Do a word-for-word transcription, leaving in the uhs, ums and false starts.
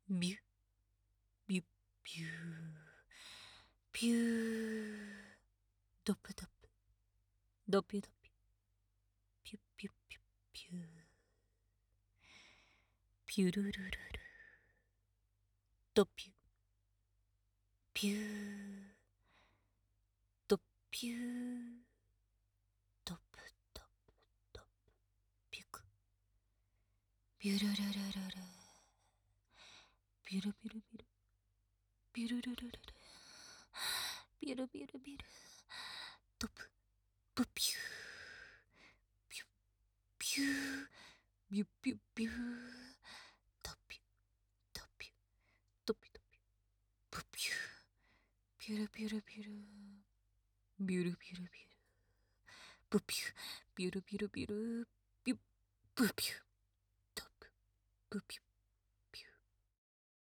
ビュ、ビュ、ビュー、ピュー、ドプドプ、ドピュドピュ、ピュピュピュピュー、ピュルルルル、ドピュ、ピュー、ドピュー、ドプドプドプ、ピュク、ビュルルルルル、ビュルビュルビュル、ビュルルルルル、ビュルビュルビュル、ドプ、ブピュー、ピュピュー、ビュピュピュー、ドピュ、ドピュ、ドピドピュ、ブピュー、ビュルビュルビュル、ビュルビュルビュル、ブピュ、ビュルビュルビュル、ビュ、ブピュ、ドプ、ブピュ。